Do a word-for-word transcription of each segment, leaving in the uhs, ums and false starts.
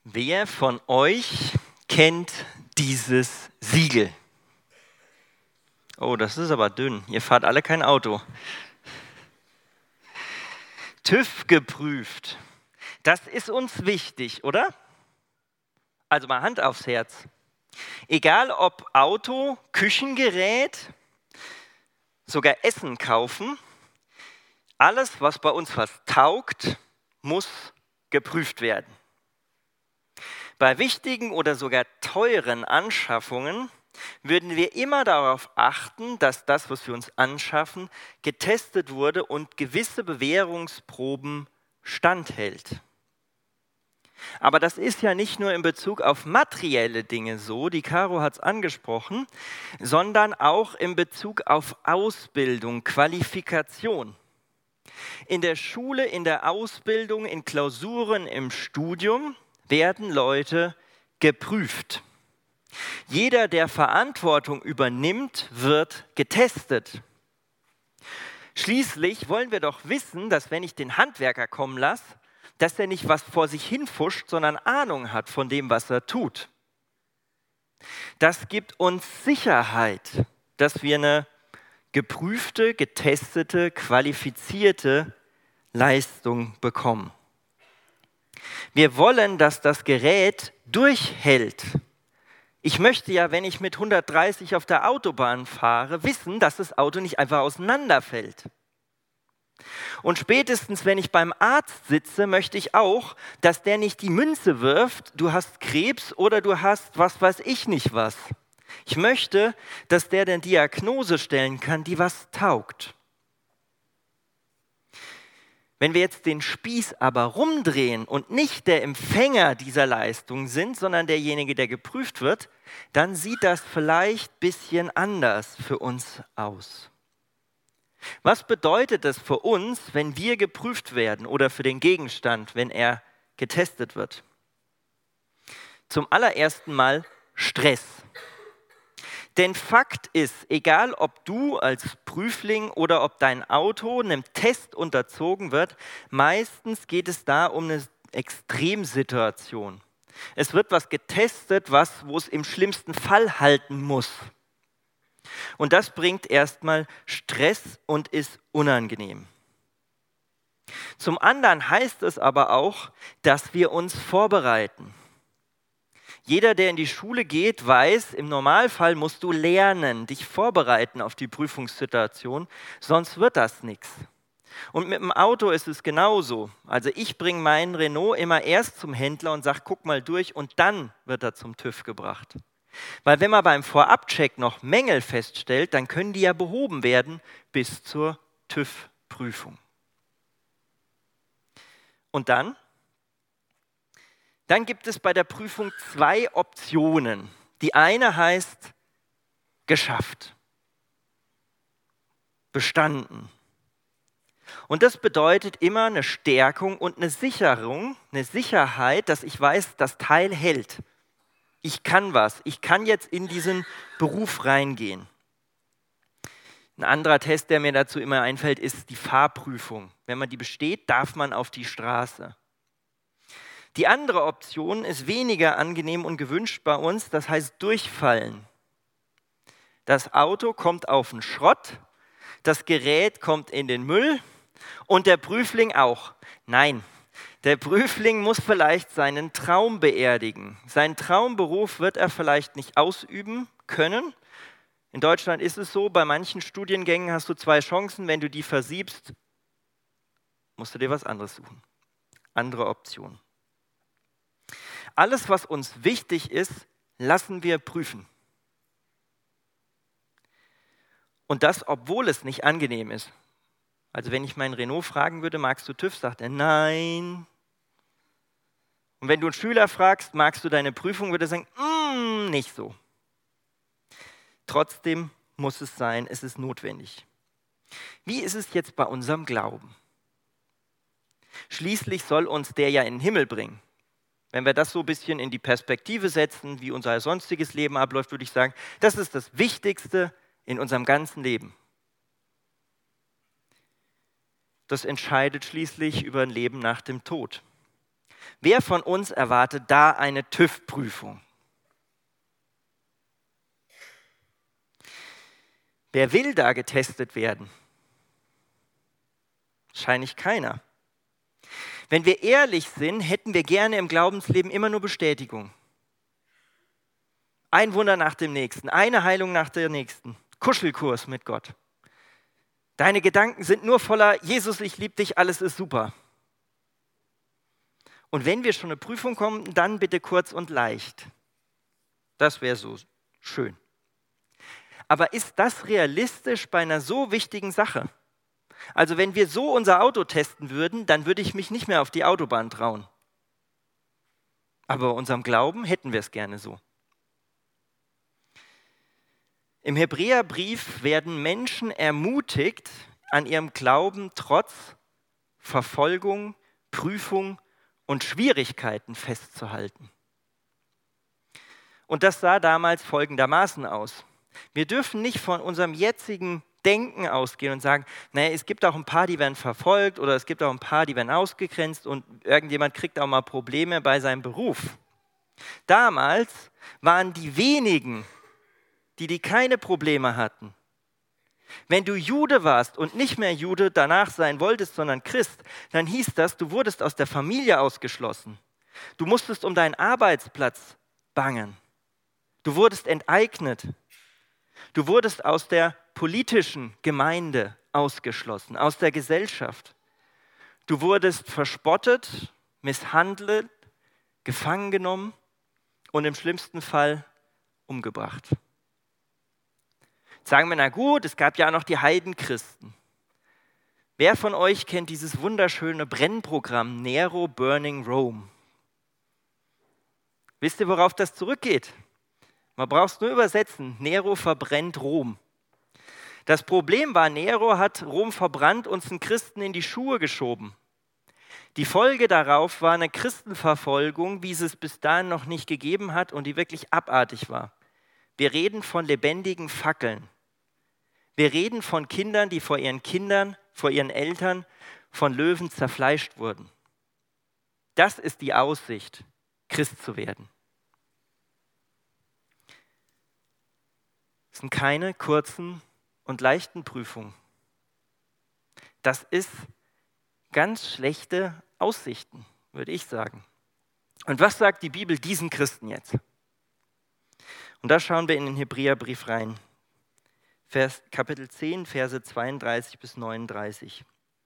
Wer von euch kennt dieses Siegel? Oh, das ist aber dünn. Ihr fahrt alle kein Auto. TÜV geprüft. Das ist uns wichtig, oder? Also mal Hand aufs Herz. Egal ob Auto, Küchengerät, sogar Essen kaufen, alles, was bei uns was taugt, muss geprüft werden. Bei wichtigen oder sogar teuren Anschaffungen würden wir immer darauf achten, dass das, was wir uns anschaffen, getestet wurde und gewisse Bewährungsproben standhält. Aber das ist ja nicht nur in Bezug auf materielle Dinge so, die Caro hat es angesprochen, sondern auch in Bezug auf Ausbildung, Qualifikation. In der Schule, in der Ausbildung, in Klausuren, im Studium werden Leute geprüft. Jeder, der Verantwortung übernimmt, wird getestet. Schließlich wollen wir doch wissen, dass wenn ich den Handwerker kommen lasse, dass er nicht was vor sich hinfuscht, sondern Ahnung hat von dem, was er tut. Das gibt uns Sicherheit, dass wir eine geprüfte, getestete, qualifizierte Leistung bekommen. Wir wollen, dass das Gerät durchhält. Ich möchte ja, wenn ich mit hundertdreißig auf der Autobahn fahre, wissen, dass das Auto nicht einfach auseinanderfällt. Und spätestens, wenn ich beim Arzt sitze, möchte ich auch, dass der nicht die Münze wirft, du hast Krebs oder du hast was weiß ich nicht was. Ich möchte, dass der eine Diagnose stellen kann, die was taugt. Wenn wir jetzt den Spieß aber rumdrehen und nicht der Empfänger dieser Leistung sind, sondern derjenige, der geprüft wird, dann sieht das vielleicht ein bisschen anders für uns aus. Was bedeutet es für uns, wenn wir geprüft werden oder für den Gegenstand, wenn er getestet wird? Zum allerersten Mal Stress. Denn Fakt ist, egal ob du als Prüfling oder ob dein Auto einem Test unterzogen wird, meistens geht es da um eine Extremsituation. Es wird was getestet, was, wo es im schlimmsten Fall halten muss. Und das bringt erstmal Stress und ist unangenehm. Zum anderen heißt es aber auch, dass wir uns vorbereiten. Jeder, der in die Schule geht, weiß, im Normalfall musst du lernen, dich vorbereiten auf die Prüfungssituation, sonst wird das nichts. Und mit dem Auto ist es genauso. Also ich bringe meinen Renault immer erst zum Händler und sage, guck mal durch und dann wird er zum TÜV gebracht. Weil wenn man beim Vorabcheck noch Mängel feststellt, dann können die ja behoben werden bis zur TÜV-Prüfung. Und dann? Dann gibt es bei der Prüfung zwei Optionen. Die eine heißt geschafft, bestanden. Und das bedeutet immer eine Stärkung und eine Sicherung, eine Sicherheit, dass ich weiß, das Teil hält. Ich kann was, ich kann jetzt in diesen Beruf reingehen. Ein anderer Test, der mir dazu immer einfällt, ist die Fahrprüfung. Wenn man die besteht, darf man auf die Straße. Die andere Option ist weniger angenehm und gewünscht bei uns, das heißt durchfallen. Das Auto kommt auf den Schrott, das Gerät kommt in den Müll und der Prüfling auch. Nein, der Prüfling muss vielleicht seinen Traum beerdigen. Seinen Traumberuf wird er vielleicht nicht ausüben können. In Deutschland ist es so, bei manchen Studiengängen hast du zwei Chancen, wenn du die versiebst, musst du dir was anderes suchen. Andere Option. Alles, was uns wichtig ist, lassen wir prüfen. Und das, obwohl es nicht angenehm ist. Also wenn ich meinen Renault fragen würde, magst du TÜV, sagt er nein. Und wenn du einen Schüler fragst, magst du deine Prüfung, würde er sagen, mm, nicht so. Trotzdem muss es sein, es ist notwendig. Wie ist es jetzt bei unserem Glauben? Schließlich soll uns der ja in den Himmel bringen. Wenn wir das so ein bisschen in die Perspektive setzen, wie unser sonstiges Leben abläuft, würde ich sagen, das ist das Wichtigste in unserem ganzen Leben. Das entscheidet schließlich über ein Leben nach dem Tod. Wer von uns erwartet da eine TÜV-Prüfung? Wer will da getestet werden? Wahrscheinlich keiner. Wenn wir ehrlich sind, hätten wir gerne im Glaubensleben immer nur Bestätigung. Ein Wunder nach dem nächsten, eine Heilung nach der nächsten. Kuschelkurs mit Gott. Deine Gedanken sind nur voller Jesus, ich liebe dich, alles ist super. Und wenn wir schon eine Prüfung kommen, dann bitte kurz und leicht. Das wäre so schön. Aber ist das realistisch bei einer so wichtigen Sache? Also wenn wir so unser Auto testen würden, dann würde ich mich nicht mehr auf die Autobahn trauen. Aber bei unserem Glauben hätten wir es gerne so. Im Hebräerbrief werden Menschen ermutigt, an ihrem Glauben trotz Verfolgung, Prüfung und Schwierigkeiten festzuhalten. Und das sah damals folgendermaßen aus. Wir dürfen nicht von unserem jetzigen Denken ausgehen und sagen, naja, es gibt auch ein paar, die werden verfolgt oder es gibt auch ein paar, die werden ausgegrenzt und irgendjemand kriegt auch mal Probleme bei seinem Beruf. Damals waren die wenigen, die, die keine Probleme hatten. Wenn du Jude warst und nicht mehr Jude danach sein wolltest, sondern Christ, dann hieß das, du wurdest aus der Familie ausgeschlossen. Du musstest um deinen Arbeitsplatz bangen. Du wurdest enteignet. Du wurdest aus der politischen Gemeinde ausgeschlossen, aus der Gesellschaft. Du wurdest verspottet, misshandelt, gefangen genommen und im schlimmsten Fall umgebracht. Jetzt sagen wir, na gut, es gab ja auch noch die Heidenchristen. Wer von euch kennt dieses wunderschöne Brennprogramm Nero Burning Rome? Wisst ihr, worauf das zurückgeht? Man braucht es nur übersetzen. Nero verbrennt Rom. Das Problem war, Nero hat Rom verbrannt und den Christen in die Schuhe geschoben. Die Folge darauf war eine Christenverfolgung, wie es es bis dahin noch nicht gegeben hat und die wirklich abartig war. Wir reden von lebendigen Fackeln. Wir reden von Kindern, die vor ihren Kindern, vor ihren Eltern von Löwen zerfleischt wurden. Das ist die Aussicht, Christ zu werden. Es sind keine kurzen und leichten Prüfungen. Das ist ganz schlechte Aussichten, würde ich sagen. Und was sagt die Bibel diesen Christen jetzt? Und da schauen wir in den Hebräerbrief rein. Vers, Kapitel zehn, Verse zweiunddreißig bis neununddreißig.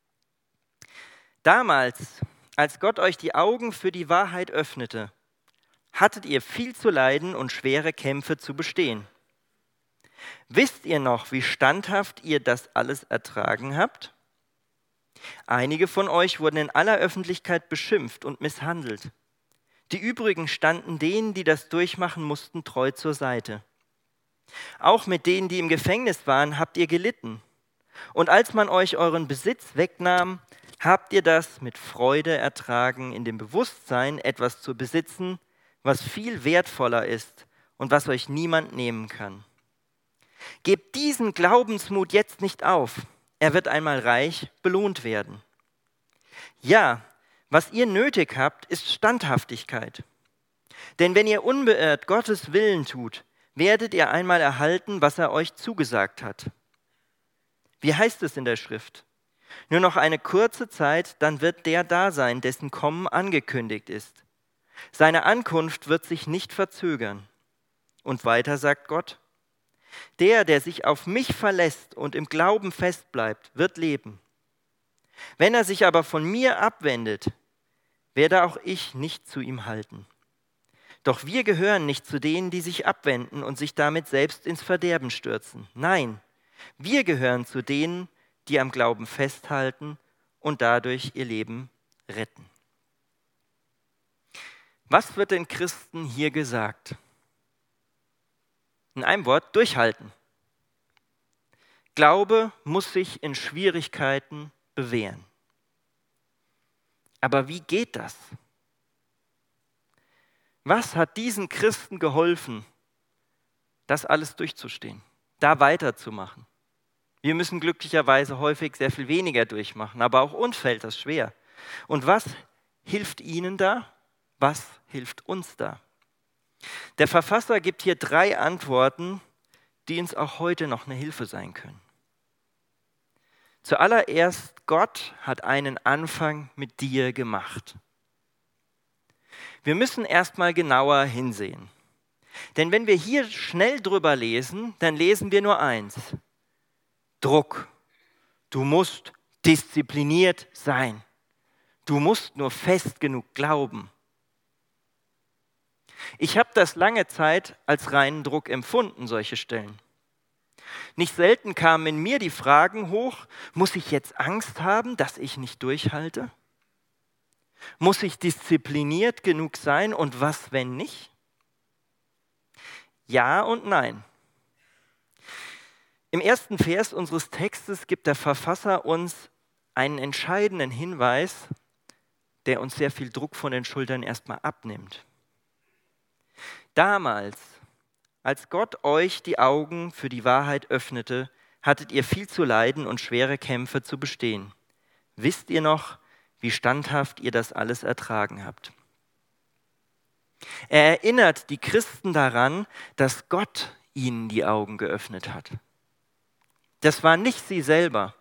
Damals, als Gott euch die Augen für die Wahrheit öffnete, hattet ihr viel zu leiden und schwere Kämpfe zu bestehen. Wisst ihr noch, wie standhaft ihr das alles ertragen habt? Einige von euch wurden in aller Öffentlichkeit beschimpft und misshandelt. Die übrigen standen denen, die das durchmachen mussten, treu zur Seite. Auch mit denen, die im Gefängnis waren, habt ihr gelitten. Und als man euch euren Besitz wegnahm, habt ihr das mit Freude ertragen, in dem Bewusstsein, etwas zu besitzen, was viel wertvoller ist und was euch niemand nehmen kann. Gebt diesen Glaubensmut jetzt nicht auf. Er wird einmal reich belohnt werden. Ja, was ihr nötig habt, ist Standhaftigkeit. Denn wenn ihr unbeirrt Gottes Willen tut, werdet ihr einmal erhalten, was er euch zugesagt hat. Wie heißt es in der Schrift? Nur noch eine kurze Zeit, dann wird der da sein, dessen Kommen angekündigt ist. Seine Ankunft wird sich nicht verzögern. Und weiter sagt Gott, der, der sich auf mich verlässt und im Glauben festbleibt, wird leben. Wenn er sich aber von mir abwendet, werde auch ich nicht zu ihm halten. Doch wir gehören nicht zu denen, die sich abwenden und sich damit selbst ins Verderben stürzen. Nein, wir gehören zu denen, die am Glauben festhalten und dadurch ihr Leben retten. Was wird den Christen hier gesagt? In einem Wort, durchhalten. Glaube muss sich in Schwierigkeiten bewähren. Aber wie geht das? Was hat diesen Christen geholfen, das alles durchzustehen, da weiterzumachen? Wir müssen glücklicherweise häufig sehr viel weniger durchmachen, aber auch uns fällt das schwer. Und was hilft ihnen da? Was hilft uns da? Der Verfasser gibt hier drei Antworten, die uns auch heute noch eine Hilfe sein können. Zuallererst, Gott hat einen Anfang mit dir gemacht. Wir müssen erstmal genauer hinsehen. Denn wenn wir hier schnell drüber lesen, dann lesen wir nur eins. Druck. Du musst diszipliniert sein. Du musst nur fest genug glauben. Ich habe das lange Zeit als reinen Druck empfunden, solche Stellen. Nicht selten kamen in mir die Fragen hoch, muss ich jetzt Angst haben, dass ich nicht durchhalte? Muss ich diszipliniert genug sein und was, wenn nicht? Ja und nein. Im ersten Vers unseres Textes gibt der Verfasser uns einen entscheidenden Hinweis, der uns sehr viel Druck von den Schultern erstmal abnimmt. Damals, als Gott euch die Augen für die Wahrheit öffnete, hattet ihr viel zu leiden und schwere Kämpfe zu bestehen. Wisst ihr noch, wie standhaft ihr das alles ertragen habt? Er erinnert die Christen daran, dass Gott ihnen die Augen geöffnet hat. Das war nicht sie selber.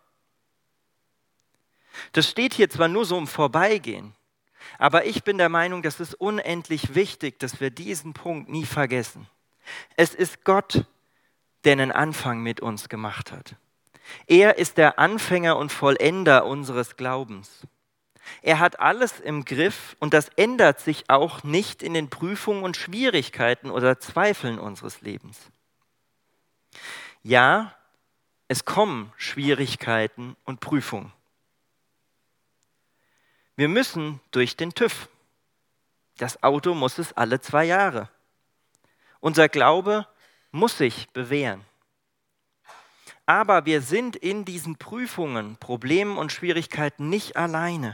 Das steht hier zwar nur so im Vorbeigehen, aber ich bin der Meinung, das ist unendlich wichtig, dass wir diesen Punkt nie vergessen. Es ist Gott, der einen Anfang mit uns gemacht hat. Er ist der Anfänger und Vollender unseres Glaubens. Er hat alles im Griff und das ändert sich auch nicht in den Prüfungen und Schwierigkeiten oder Zweifeln unseres Lebens. Ja, es kommen Schwierigkeiten und Prüfungen. Wir müssen durch den TÜV. Das Auto muss es alle zwei Jahre. Unser Glaube muss sich bewähren. Aber wir sind in diesen Prüfungen, Problemen und Schwierigkeiten nicht alleine.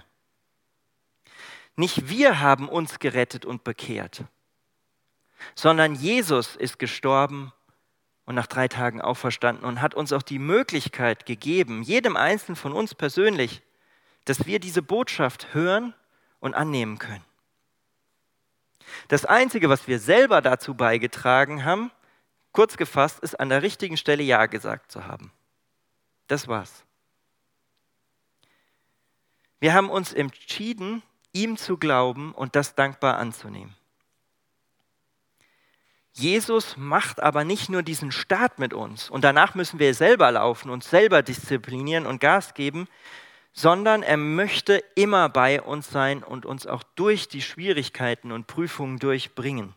Nicht wir haben uns gerettet und bekehrt, sondern Jesus ist gestorben und nach drei Tagen auferstanden und hat uns auch die Möglichkeit gegeben, jedem Einzelnen von uns persönlich, dass wir diese Botschaft hören und annehmen können. Das Einzige, was wir selber dazu beigetragen haben, kurz gefasst, ist an der richtigen Stelle Ja gesagt zu haben. Das war's. Wir haben uns entschieden, ihm zu glauben und das dankbar anzunehmen. Jesus macht aber nicht nur diesen Start mit uns und danach müssen wir selber laufen, uns selber disziplinieren und Gas geben, sondern er möchte immer bei uns sein und uns auch durch die Schwierigkeiten und Prüfungen durchbringen.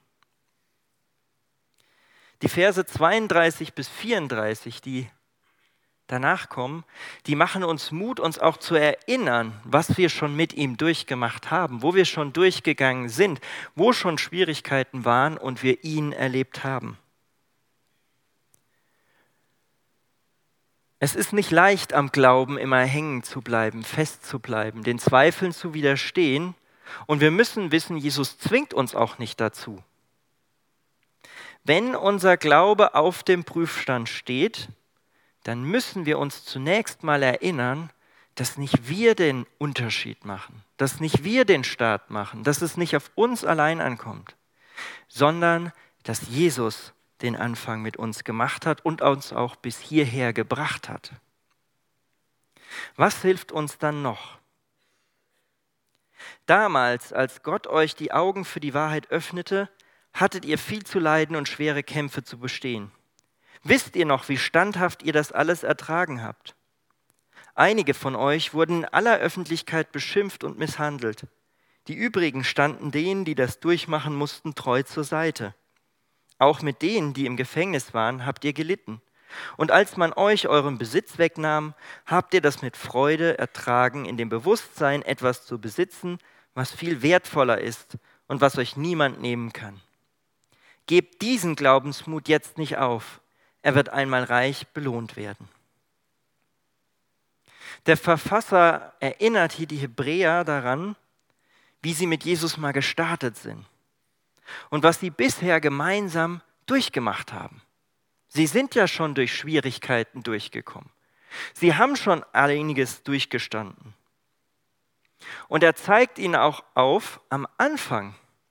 Die Verse zweiunddreißig bis vierunddreißig, die danach kommen, die machen uns Mut, uns auch zu erinnern, was wir schon mit ihm durchgemacht haben, wo wir schon durchgegangen sind, wo schon Schwierigkeiten waren und wir ihn erlebt haben. Es ist nicht leicht, am Glauben immer hängen zu bleiben, fest zu bleiben, den Zweifeln zu widerstehen. Und wir müssen wissen, Jesus zwingt uns auch nicht dazu. Wenn unser Glaube auf dem Prüfstand steht, dann müssen wir uns zunächst mal erinnern, dass nicht wir den Unterschied machen, dass nicht wir den Start machen, dass es nicht auf uns allein ankommt, sondern dass Jesus den Anfang mit uns gemacht hat und uns auch bis hierher gebracht hat. Was hilft uns dann noch? Damals, als Gott euch die Augen für die Wahrheit öffnete, hattet ihr viel zu leiden und schwere Kämpfe zu bestehen. Wisst ihr noch, wie standhaft ihr das alles ertragen habt? Einige von euch wurden in aller Öffentlichkeit beschimpft und misshandelt. Die übrigen standen denen, die das durchmachen mussten, treu zur Seite. Auch mit denen, die im Gefängnis waren, habt ihr gelitten. Und als man euch euren Besitz wegnahm, habt ihr das mit Freude ertragen, in dem Bewusstsein, etwas zu besitzen, was viel wertvoller ist und was euch niemand nehmen kann. Gebt diesen Glaubensmut jetzt nicht auf. Er wird einmal reich belohnt werden. Der Verfasser erinnert hier die Hebräer daran, wie sie mit Jesus mal gestartet sind und was sie bisher gemeinsam durchgemacht haben. Sie sind ja schon durch Schwierigkeiten durchgekommen. Sie haben schon einiges durchgestanden. Und er zeigt ihnen auch auf, am Anfang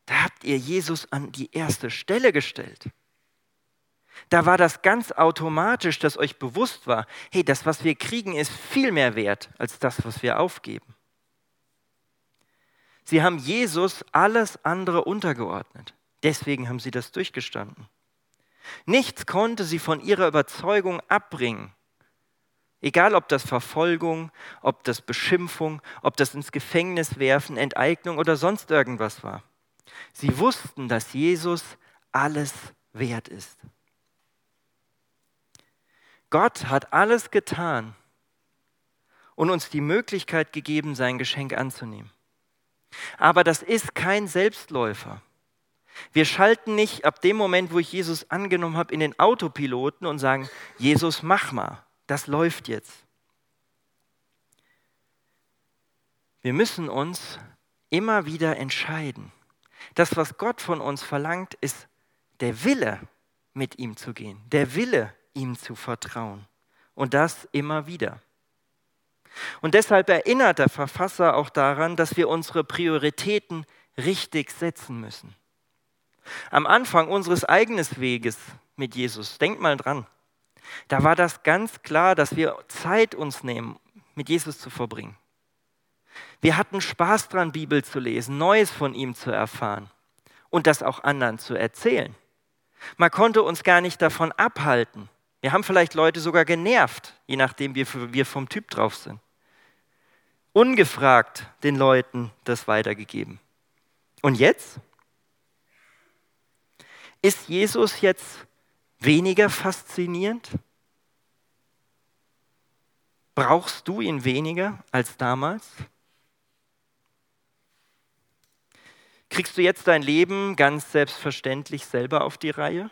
Da habt ihr Jesus an die erste Stelle gestellt. Da war das ganz automatisch, dass euch bewusst war, hey, das, was wir kriegen, ist viel mehr wert als das, was wir aufgeben. Sie haben Jesus alles andere untergeordnet. Deswegen haben sie das durchgestanden. Nichts konnte sie von ihrer Überzeugung abbringen. Egal, ob das Verfolgung, ob das Beschimpfung, ob das ins Gefängnis werfen, Enteignung oder sonst irgendwas war. Sie wussten, dass Jesus alles wert ist. Gott hat alles getan und uns die Möglichkeit gegeben, sein Geschenk anzunehmen. Aber das ist kein Selbstläufer. Wir schalten nicht ab dem Moment, wo ich Jesus angenommen habe, in den Autopiloten und sagen, Jesus, mach mal, das läuft jetzt. Wir müssen uns immer wieder entscheiden. Das, was Gott von uns verlangt, ist der Wille, mit ihm zu gehen, der Wille, ihm zu vertrauen. Und das immer wieder. Und deshalb erinnert der Verfasser auch daran, dass wir unsere Prioritäten richtig setzen müssen. Am Anfang unseres eigenen Weges mit Jesus, denkt mal dran, da war das ganz klar, dass wir Zeit uns nehmen, mit Jesus zu verbringen. Wir hatten Spaß dran, Bibel zu lesen, Neues von ihm zu erfahren und das auch anderen zu erzählen. Man konnte uns gar nicht davon abhalten. Wir haben vielleicht Leute sogar genervt, je nachdem, wie wir vom Typ drauf sind. Ungefragt den Leuten das weitergegeben. Und jetzt? Ist Jesus jetzt weniger faszinierend? Brauchst du ihn weniger als damals? Kriegst du jetzt dein Leben ganz selbstverständlich selber auf die Reihe?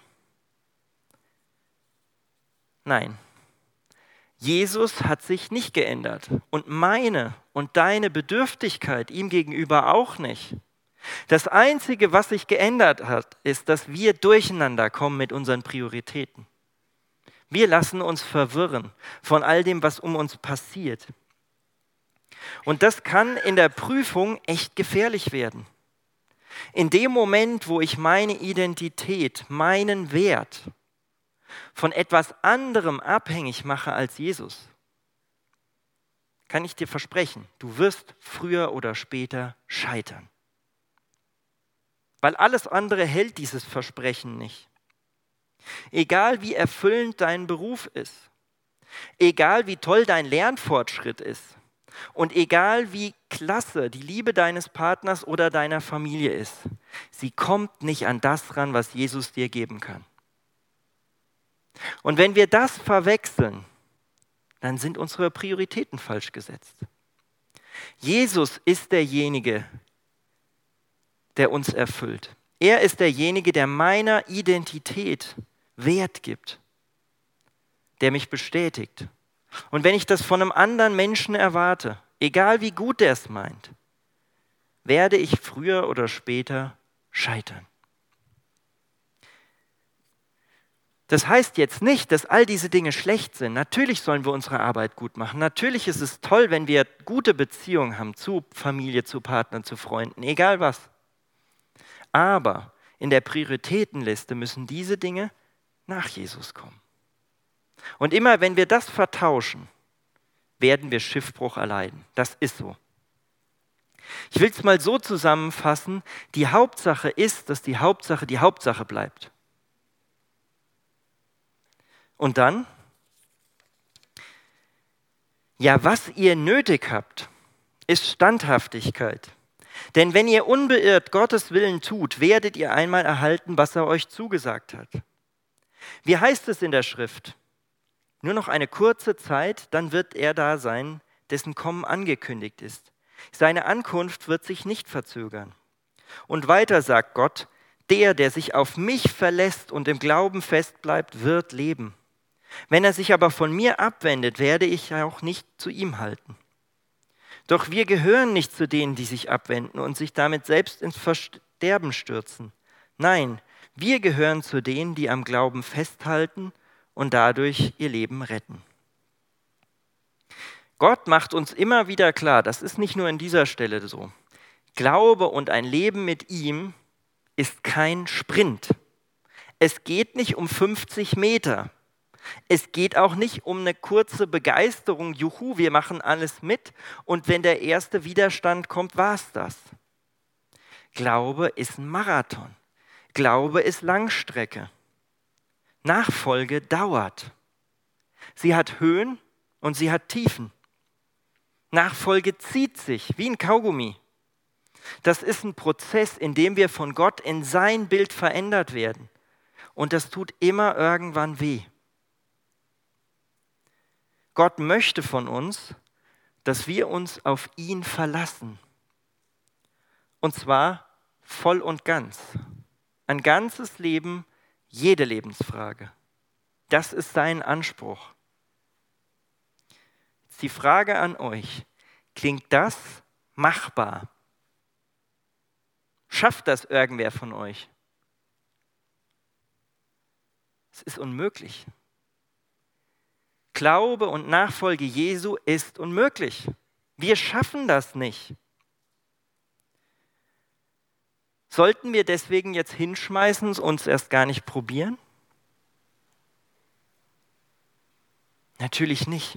Nein. Jesus hat sich nicht geändert und meine und deine Bedürftigkeit ihm gegenüber auch nicht. Das Einzige, was sich geändert hat, ist, dass wir durcheinander kommen mit unseren Prioritäten. Wir lassen uns verwirren von all dem, was um uns passiert. Und das kann in der Prüfung echt gefährlich werden. In dem Moment, wo ich meine Identität, meinen Wert von etwas anderem abhängig mache als Jesus, kann ich dir versprechen, du wirst früher oder später scheitern. Weil alles andere hält dieses Versprechen nicht. Egal wie erfüllend dein Beruf ist, egal wie toll dein Lernfortschritt ist und egal wie klasse die Liebe deines Partners oder deiner Familie ist, sie kommt nicht an das ran, was Jesus dir geben kann. Und wenn wir das verwechseln, dann sind unsere Prioritäten falsch gesetzt. Jesus ist derjenige, der uns erfüllt. Er ist derjenige, der meiner Identität Wert gibt, der mich bestätigt. Und wenn ich das von einem anderen Menschen erwarte, egal wie gut der es meint, werde ich früher oder später scheitern. Das heißt jetzt nicht, dass all diese Dinge schlecht sind. Natürlich sollen wir unsere Arbeit gut machen. Natürlich ist es toll, wenn wir gute Beziehungen haben zu Familie, zu Partnern, zu Freunden, egal was. Aber in der Prioritätenliste müssen diese Dinge nach Jesus kommen. Und immer wenn wir das vertauschen, werden wir Schiffbruch erleiden. Das ist so. Ich will es mal so zusammenfassen, die Hauptsache ist, dass die Hauptsache die Hauptsache bleibt. Und dann? Ja, was ihr nötig habt, ist Standhaftigkeit. Denn wenn ihr unbeirrt Gottes Willen tut, werdet ihr einmal erhalten, was er euch zugesagt hat. Wie heißt es in der Schrift? Nur noch eine kurze Zeit, dann wird er da sein, dessen Kommen angekündigt ist. Seine Ankunft wird sich nicht verzögern. Und weiter sagt Gott, der, der sich auf mich verlässt und im Glauben festbleibt, wird leben. Wenn er sich aber von mir abwendet, werde ich auch nicht zu ihm halten. Doch wir gehören nicht zu denen, die sich abwenden und sich damit selbst ins Verderben stürzen. Nein, wir gehören zu denen, die am Glauben festhalten und dadurch ihr Leben retten. Gott macht uns immer wieder klar, das ist nicht nur in dieser Stelle so, Glaube und ein Leben mit ihm ist kein Sprint. Es geht nicht um fünfzig Meter. Es geht auch nicht um eine kurze Begeisterung, juhu, wir machen alles mit und wenn der erste Widerstand kommt, war's das. Glaube ist ein Marathon. Glaube ist Langstrecke. Nachfolge dauert. Sie hat Höhen und sie hat Tiefen. Nachfolge zieht sich wie ein Kaugummi. Das ist ein Prozess, in dem wir von Gott in sein Bild verändert werden. Und das tut immer irgendwann weh. Gott möchte von uns, dass wir uns auf ihn verlassen. Und zwar voll und ganz. Ein ganzes Leben, jede Lebensfrage. Das ist sein Anspruch. Jetzt die Frage an euch, klingt das machbar? Schafft das irgendwer von euch? Es ist unmöglich. Glaube und Nachfolge Jesu ist unmöglich. Wir schaffen das nicht. Sollten wir deswegen jetzt hinschmeißen und uns erst gar nicht probieren? Natürlich nicht.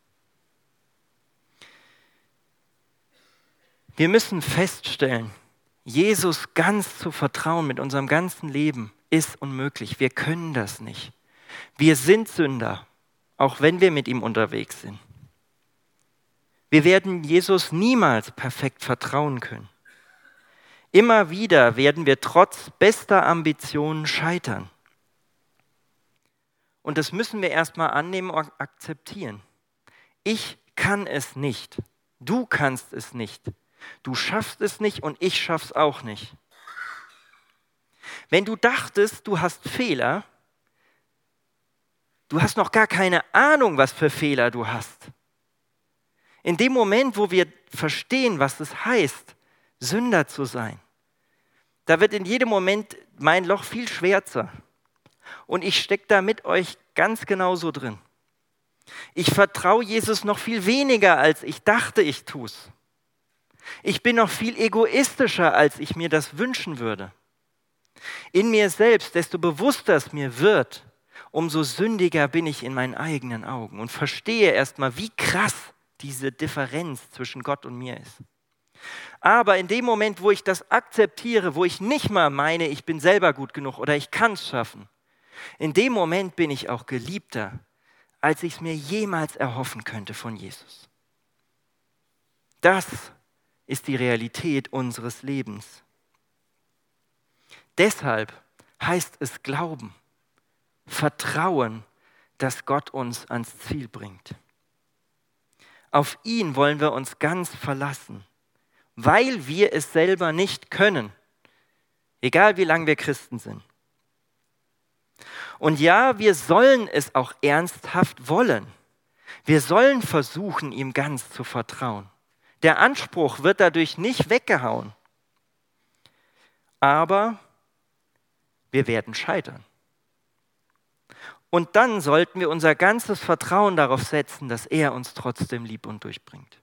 Wir müssen feststellen, Jesus ganz zu vertrauen mit unserem ganzen Leben ist unmöglich. Wir können das nicht. Wir sind Sünder, auch wenn wir mit ihm unterwegs sind. Wir werden Jesus niemals perfekt vertrauen können. Immer wieder werden wir trotz bester Ambitionen scheitern. Und das müssen wir erstmal annehmen und akzeptieren. Ich kann es nicht. Du kannst es nicht. Du schaffst es nicht und ich schaff's auch nicht. Wenn du dachtest, du hast Fehler, du hast noch gar keine Ahnung, was für Fehler du hast. In dem Moment, wo wir verstehen, was es heißt, Sünder zu sein, da wird in jedem Moment mein Loch viel schwärzer. Und ich stecke da mit euch ganz genauso drin. Ich vertraue Jesus noch viel weniger, als ich dachte, ich tue es. Ich bin noch viel egoistischer, als ich mir das wünschen würde. In mir selbst, desto bewusster es mir wird, umso sündiger bin ich in meinen eigenen Augen und verstehe erstmal, wie krass diese Differenz zwischen Gott und mir ist. Aber in dem Moment, wo ich das akzeptiere, wo ich nicht mal meine, ich bin selber gut genug oder ich kann es schaffen, in dem Moment bin ich auch geliebter, als ich es mir jemals erhoffen könnte von Jesus. Das ist die Realität unseres Lebens. Deshalb heißt es Glauben, Vertrauen, dass Gott uns ans Ziel bringt. Auf ihn wollen wir uns ganz verlassen, weil wir es selber nicht können, egal wie lange wir Christen sind. Und ja, wir sollen es auch ernsthaft wollen. Wir sollen versuchen, ihm ganz zu vertrauen. Der Anspruch wird dadurch nicht weggehauen. Aber wir werden scheitern. Und dann sollten wir unser ganzes Vertrauen darauf setzen, dass er uns trotzdem liebt und durchbringt.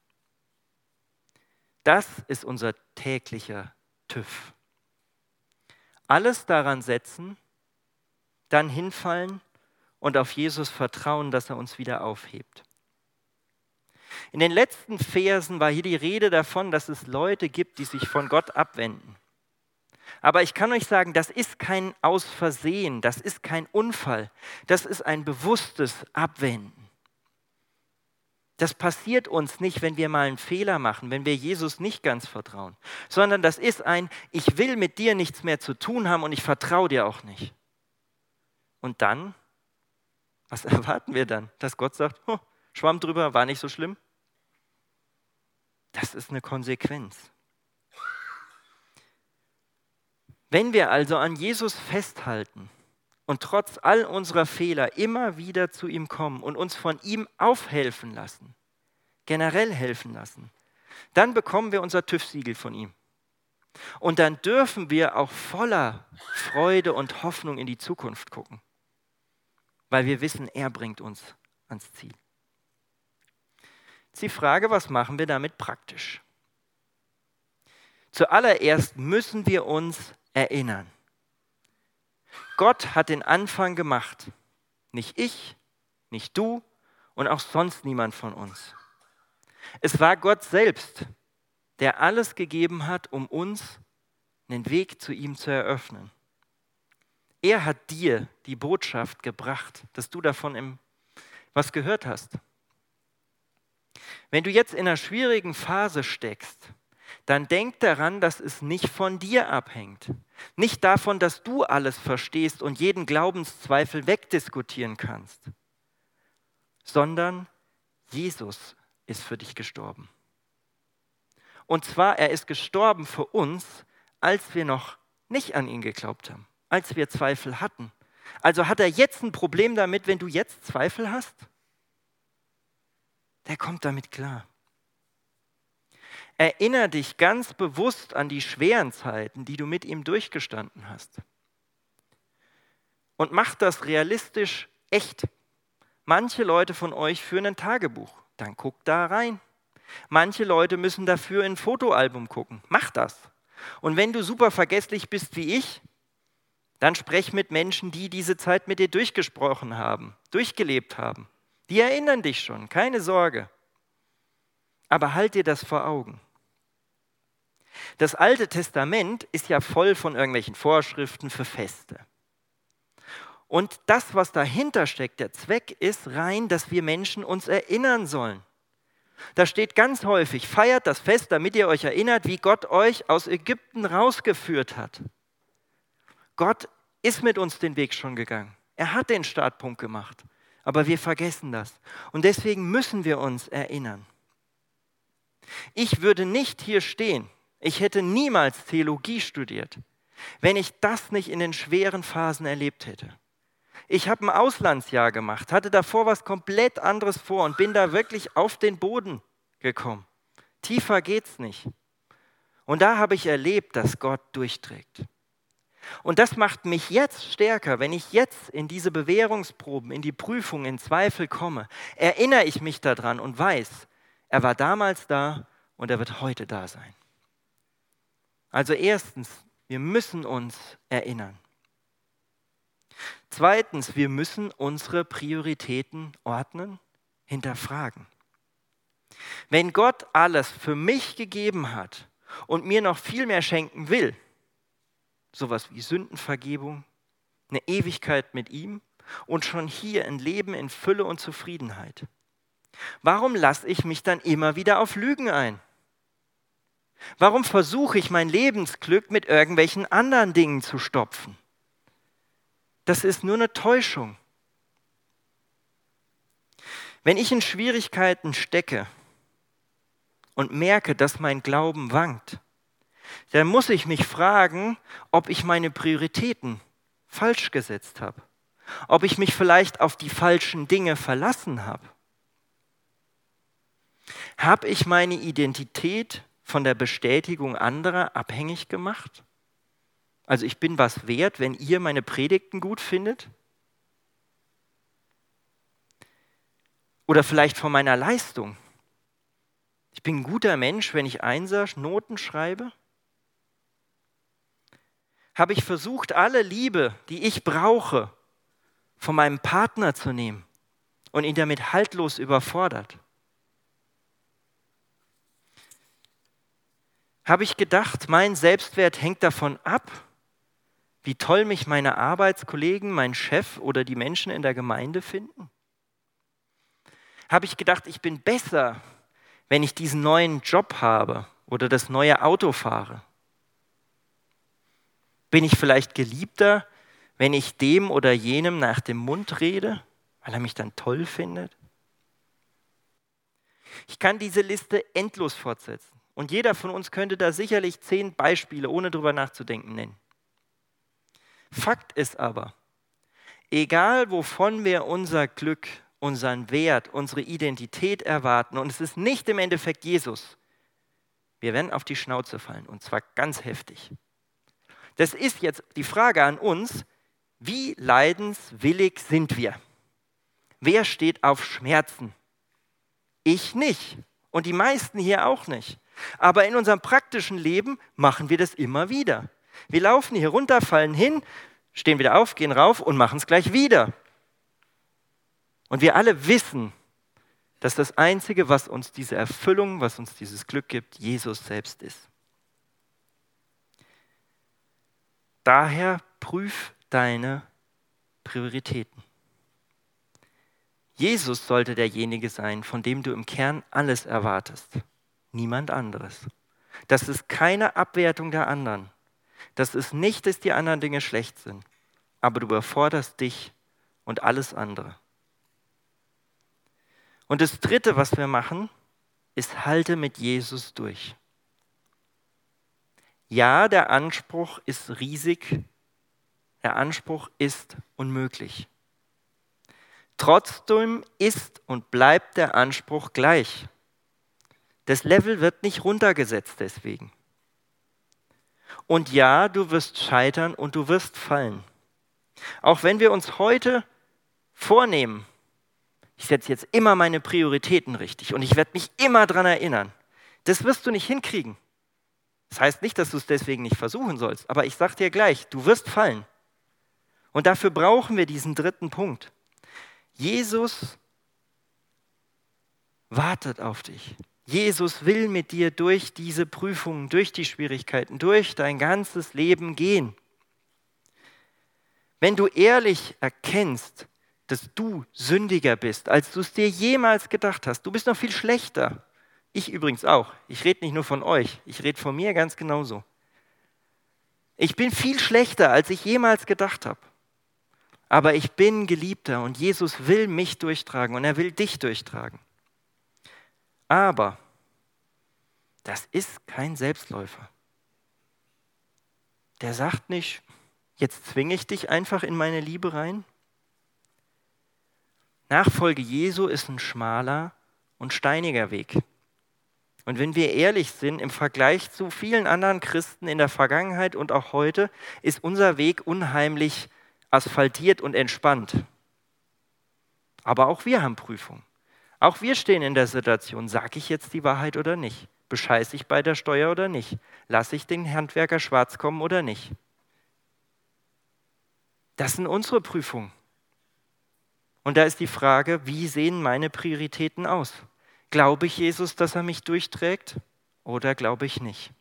Das ist unser täglicher TÜV. Alles daran setzen, dann hinfallen und auf Jesus vertrauen, dass er uns wieder aufhebt. In den letzten Versen war hier die Rede davon, dass es Leute gibt, die sich von Gott abwenden. Aber ich kann euch sagen, das ist kein Aus Versehen, das ist kein Unfall, das ist ein bewusstes Abwenden. Das passiert uns nicht, wenn wir mal einen Fehler machen, wenn wir Jesus nicht ganz vertrauen, sondern das ist ein, ich will mit dir nichts mehr zu tun haben und ich vertraue dir auch nicht. Und dann, was erwarten wir dann? Dass Gott sagt, oh, Schwamm drüber, war nicht so schlimm? Das ist eine Konsequenz. Wenn wir also an Jesus festhalten und trotz all unserer Fehler immer wieder zu ihm kommen und uns von ihm aufhelfen lassen, generell helfen lassen, dann bekommen wir unser TÜV-Siegel von ihm. Und dann dürfen wir auch voller Freude und Hoffnung in die Zukunft gucken, weil wir wissen, er bringt uns ans Ziel. Jetzt die Frage, was machen wir damit praktisch? Zuallererst müssen wir uns erinnern. Gott hat den Anfang gemacht. Nicht ich, nicht du und auch sonst niemand von uns. Es war Gott selbst, der alles gegeben hat, um uns einen Weg zu ihm zu eröffnen. Er hat dir die Botschaft gebracht, dass du davon im, was gehört hast. Wenn du jetzt in einer schwierigen Phase steckst, dann denk daran, dass es nicht von dir abhängt. Nicht davon, dass du alles verstehst und jeden Glaubenszweifel wegdiskutieren kannst, sondern Jesus ist für dich gestorben. Und zwar, er ist gestorben für uns, als wir noch nicht an ihn geglaubt haben, als wir Zweifel hatten. Also hat er jetzt ein Problem damit, wenn du jetzt Zweifel hast? Der kommt damit klar. Erinnere dich ganz bewusst an die schweren Zeiten, die du mit ihm durchgestanden hast. Und mach das realistisch echt. Manche Leute von euch führen ein Tagebuch, dann guckt da rein. Manche Leute müssen dafür in ein Fotoalbum gucken, mach das. Und wenn du super vergesslich bist wie ich, dann sprech mit Menschen, die diese Zeit mit dir durchgesprochen haben, durchgelebt haben. Die erinnern dich schon, keine Sorge. Aber halt dir das vor Augen. Das Alte Testament ist ja voll von irgendwelchen Vorschriften für Feste. Und das, was dahinter steckt, der Zweck ist rein, dass wir Menschen uns erinnern sollen. Da steht ganz häufig, feiert das Fest, damit ihr euch erinnert, wie Gott euch aus Ägypten rausgeführt hat. Gott ist mit uns den Weg schon gegangen. Er hat den Startpunkt gemacht. Aber wir vergessen das. Und deswegen müssen wir uns erinnern. Ich würde nicht hier stehen, ich hätte niemals Theologie studiert, wenn ich das nicht in den schweren Phasen erlebt hätte. Ich habe ein Auslandsjahr gemacht, hatte davor was komplett anderes vor und bin da wirklich auf den Boden gekommen. Tiefer geht's nicht. Und da habe ich erlebt, dass Gott durchträgt. Und das macht mich jetzt stärker. Wenn ich jetzt in diese Bewährungsproben, in die Prüfung, in Zweifel komme, erinnere ich mich daran und weiß, er war damals da und er wird heute da sein. Also erstens, wir müssen uns erinnern. Zweitens, wir müssen unsere Prioritäten ordnen, hinterfragen. Wenn Gott alles für mich gegeben hat und mir noch viel mehr schenken will, sowas wie Sündenvergebung, eine Ewigkeit mit ihm und schon hier ein Leben in Fülle und Zufriedenheit, warum lasse ich mich dann immer wieder auf Lügen ein? Warum versuche ich mein Lebensglück mit irgendwelchen anderen Dingen zu stopfen? Das ist nur eine Täuschung. Wenn ich in Schwierigkeiten stecke und merke, dass mein Glauben wankt, dann muss ich mich fragen, ob ich meine Prioritäten falsch gesetzt habe. Ob ich mich vielleicht auf die falschen Dinge verlassen habe. Habe ich meine Identität von der Bestätigung anderer abhängig gemacht? Also ich bin was wert, wenn ihr meine Predigten gut findet? Oder vielleicht von meiner Leistung? Ich bin ein guter Mensch, wenn ich Einser Noten schreibe? Habe ich versucht, alle Liebe, die ich brauche, von meinem Partner zu nehmen und ihn damit haltlos überfordert? Habe ich gedacht, mein Selbstwert hängt davon ab, wie toll mich meine Arbeitskollegen, mein Chef oder die Menschen in der Gemeinde finden? Habe ich gedacht, ich bin besser, wenn ich diesen neuen Job habe oder das neue Auto fahre? Bin ich vielleicht geliebter, wenn ich dem oder jenem nach dem Mund rede, weil er mich dann toll findet? Ich kann diese Liste endlos fortsetzen. Und jeder von uns könnte da sicherlich zehn Beispiele, ohne drüber nachzudenken, nennen. Fakt ist aber, egal wovon wir unser Glück, unseren Wert, unsere Identität erwarten, und es ist nicht im Endeffekt Jesus, wir werden auf die Schnauze fallen, und zwar ganz heftig. Das ist jetzt die Frage an uns, wie leidenswillig sind wir? Wer steht auf Schmerzen? Ich nicht und die meisten hier auch nicht. Aber in unserem praktischen Leben machen wir das immer wieder. Wir laufen hier runter, fallen hin, stehen wieder auf, gehen rauf und machen es gleich wieder. Und wir alle wissen, dass das Einzige, was uns diese Erfüllung, was uns dieses Glück gibt, Jesus selbst ist. Daher prüf deine Prioritäten. Jesus sollte derjenige sein, von dem du im Kern alles erwartest. Niemand anderes. Das ist keine Abwertung der anderen. Das ist nicht, dass die anderen Dinge schlecht sind. Aber du überforderst dich und alles andere. Und das Dritte, was wir machen, ist, halte mit Jesus durch. Ja, der Anspruch ist riesig. Der Anspruch ist unmöglich. Trotzdem ist und bleibt der Anspruch gleich. Das Level wird nicht runtergesetzt deswegen. Und ja, du wirst scheitern und du wirst fallen. Auch wenn wir uns heute vornehmen, ich setze jetzt immer meine Prioritäten richtig und ich werde mich immer daran erinnern, das wirst du nicht hinkriegen. Das heißt nicht, dass du es deswegen nicht versuchen sollst, aber ich sage dir gleich, du wirst fallen. Und dafür brauchen wir diesen dritten Punkt. Jesus wartet auf dich. Jesus will mit dir durch diese Prüfungen, durch die Schwierigkeiten, durch dein ganzes Leben gehen. Wenn du ehrlich erkennst, dass du sündiger bist, als du es dir jemals gedacht hast, du bist noch viel schlechter. Ich übrigens auch. Ich rede nicht nur von euch, ich rede von mir ganz genauso. Ich bin viel schlechter, als ich jemals gedacht habe. Aber ich bin Geliebter und Jesus will mich durchtragen und er will dich durchtragen. Aber das ist kein Selbstläufer. Der sagt nicht, jetzt zwinge ich dich einfach in meine Liebe rein. Nachfolge Jesu ist ein schmaler und steiniger Weg. Und wenn wir ehrlich sind, im Vergleich zu vielen anderen Christen in der Vergangenheit und auch heute, ist unser Weg unheimlich asphaltiert und entspannt. Aber auch wir haben Prüfungen. Auch wir stehen in der Situation, sage ich jetzt die Wahrheit oder nicht? Bescheiße ich bei der Steuer oder nicht? Lasse ich den Handwerker schwarz kommen oder nicht? Das sind unsere Prüfungen. Und da ist die Frage, wie sehen meine Prioritäten aus? Glaube ich Jesus, dass er mich durchträgt oder glaube ich nicht?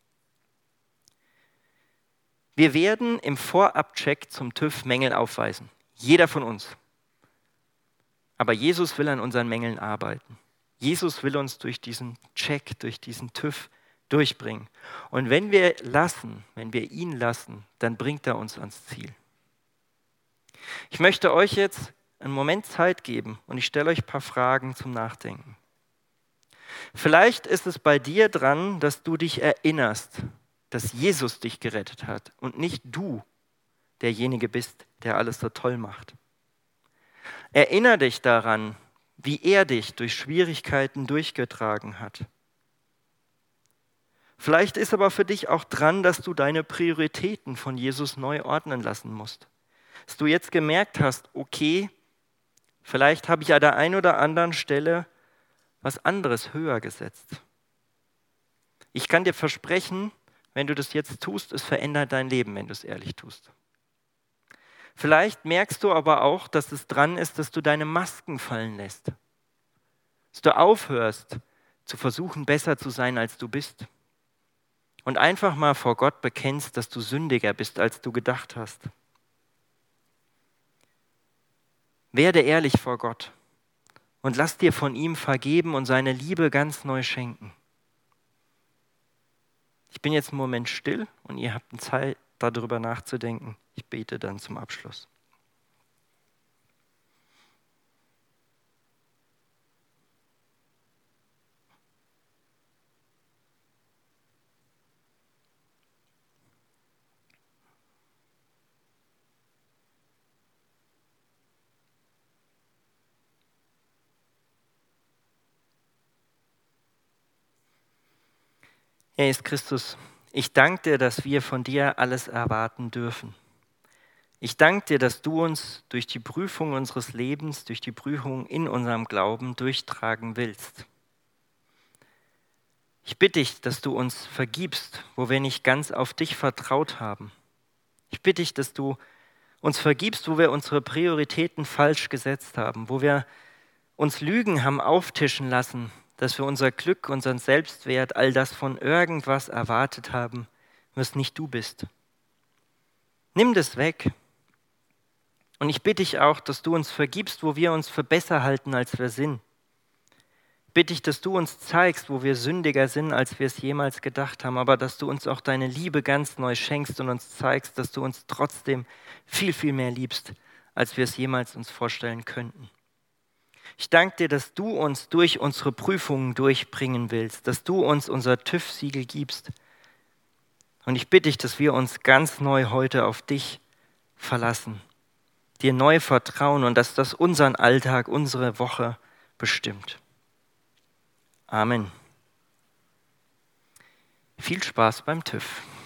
Wir werden im Vorabcheck zum TÜV Mängel aufweisen. Jeder von uns. Aber Jesus will an unseren Mängeln arbeiten. Jesus will uns durch diesen Check, durch diesen TÜV durchbringen. Und wenn wir lassen, wenn wir ihn lassen, dann bringt er uns ans Ziel. Ich möchte euch jetzt einen Moment Zeit geben und ich stelle euch ein paar Fragen zum Nachdenken. Vielleicht ist es bei dir dran, dass du dich erinnerst, dass Jesus dich gerettet hat und nicht du derjenige bist, der alles so toll macht. Erinnere dich daran, wie er dich durch Schwierigkeiten durchgetragen hat. Vielleicht ist aber für dich auch dran, dass du deine Prioritäten von Jesus neu ordnen lassen musst. Dass du jetzt gemerkt hast, okay, vielleicht habe ich an der einen oder anderen Stelle was anderes höher gesetzt. Ich kann dir versprechen, wenn du das jetzt tust, es verändert dein Leben, wenn du es ehrlich tust. Vielleicht merkst du aber auch, dass es dran ist, dass du deine Masken fallen lässt. Dass du aufhörst, zu versuchen, besser zu sein, als du bist. Und einfach mal vor Gott bekennst, dass du sündiger bist, als du gedacht hast. Werde ehrlich vor Gott und lass dir von ihm vergeben und seine Liebe ganz neu schenken. Ich bin jetzt einen Moment still und ihr habt Zeit, darüber nachzudenken. Ich bete dann zum Abschluss. Herr Jesus Christus, ich danke dir, dass wir von dir alles erwarten dürfen. Ich danke dir, dass du uns durch die Prüfung unseres Lebens, durch die Prüfung in unserem Glauben durchtragen willst. Ich bitte dich, dass du uns vergibst, wo wir nicht ganz auf dich vertraut haben. Ich bitte dich, dass du uns vergibst, wo wir unsere Prioritäten falsch gesetzt haben, wo wir uns Lügen haben auftischen lassen, dass wir unser Glück, unseren Selbstwert, all das von irgendwas erwartet haben, was nicht du bist. Nimm das weg. Und ich bitte dich auch, dass du uns vergibst, wo wir uns für besser halten, als wir sind. Bitte ich, dass du uns zeigst, wo wir sündiger sind, als wir es jemals gedacht haben, aber dass du uns auch deine Liebe ganz neu schenkst und uns zeigst, dass du uns trotzdem viel, viel mehr liebst, als wir es jemals uns vorstellen könnten. Ich danke dir, dass du uns durch unsere Prüfungen durchbringen willst, dass du uns unser TÜV-Siegel gibst. Und ich bitte dich, dass wir uns ganz neu heute auf dich verlassen, dir neu vertrauen und dass das unseren Alltag, unsere Woche bestimmt. Amen. Viel Spaß beim TÜV.